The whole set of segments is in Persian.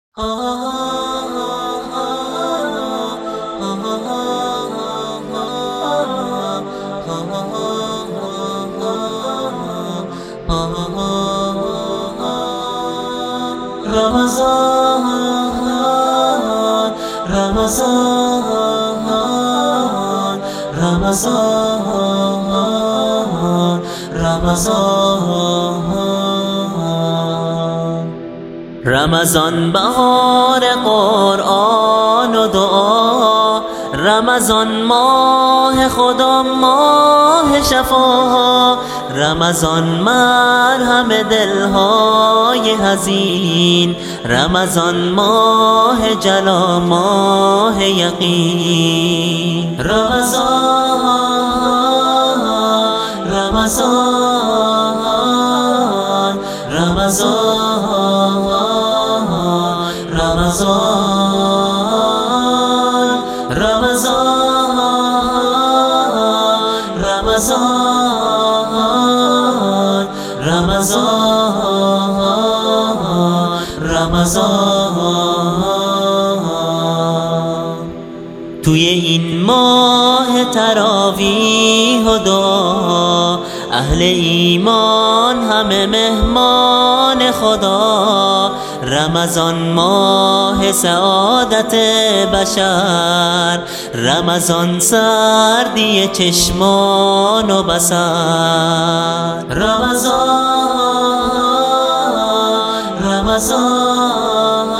رمضان رمضان رمضان رمضان رمضان بهار قرآن و دعا، رمضان ماه خدا، ماه شفا، رمضان مرهم دلهای حزین، رمضان ماه جلا، ماه یقین. رمضان رمضان رمضان رمضان رمضان رمضان رمضان رمضان توی این ماه تراویح و دعا، اهل ایمان همه مهمان خدا، رمضان ماه سعادت بشر، رمضان سردی چشمان و بصر. رمضان رمضان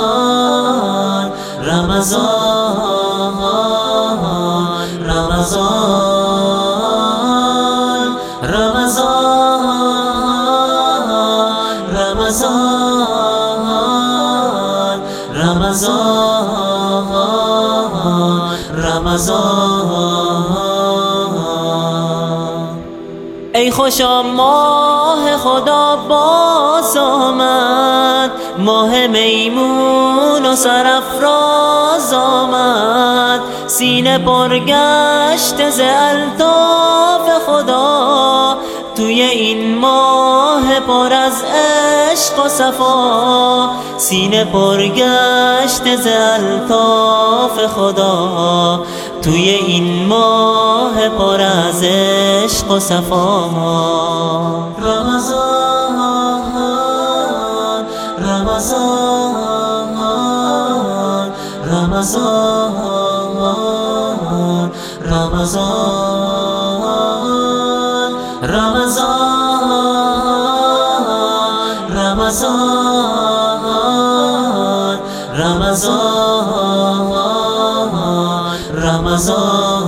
رمضان رمضان رمضان رمضان رمضان رمضان ای خوشا ماه خدا باز آمد، ماه میمون و سرافراز آمد، سینه پرگشت ز الطاف خدا، توی این ماه پر از عشق و صفا، سینه پرگشت ز الطاف خدا، توی این ماه پر از عشق و صفا. رمضان رمضان رمضان رمضان رمضان رمضان رمضان رمضان